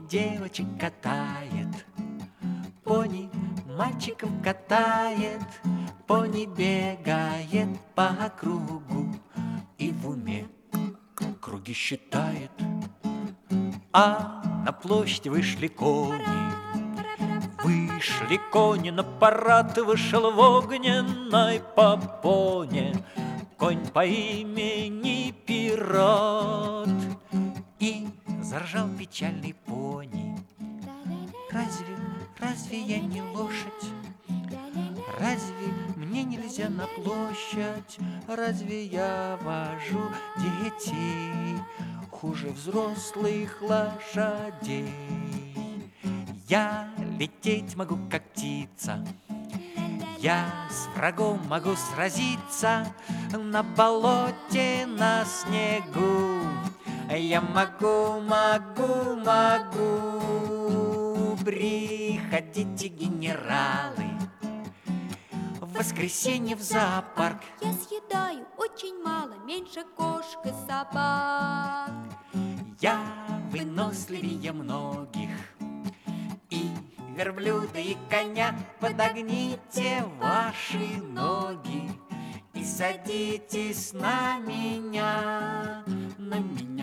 девочек катает, пони мальчиков катает, пони бегает по кругу и в уме круги считает. А на площадь вышли кони, вышли кони на парад, вышел в огненной попоне конь по имени Пират. И заржал печальный пони: разве я не лошадь? Разве мне нельзя на площадь? Разве я вожу детей хуже взрослых лошадей? Я лететь могу, как птица, я с врагом могу сразиться на болоте, на снегу. Я могу. Приходите, генералы, в воскресенье в зоопарк. Я съедаю очень мало, меньше кошек и собак. Я выносливее многих, и верблюда, и коня. Подогните ваши ноги и садитесь на меня, на меня.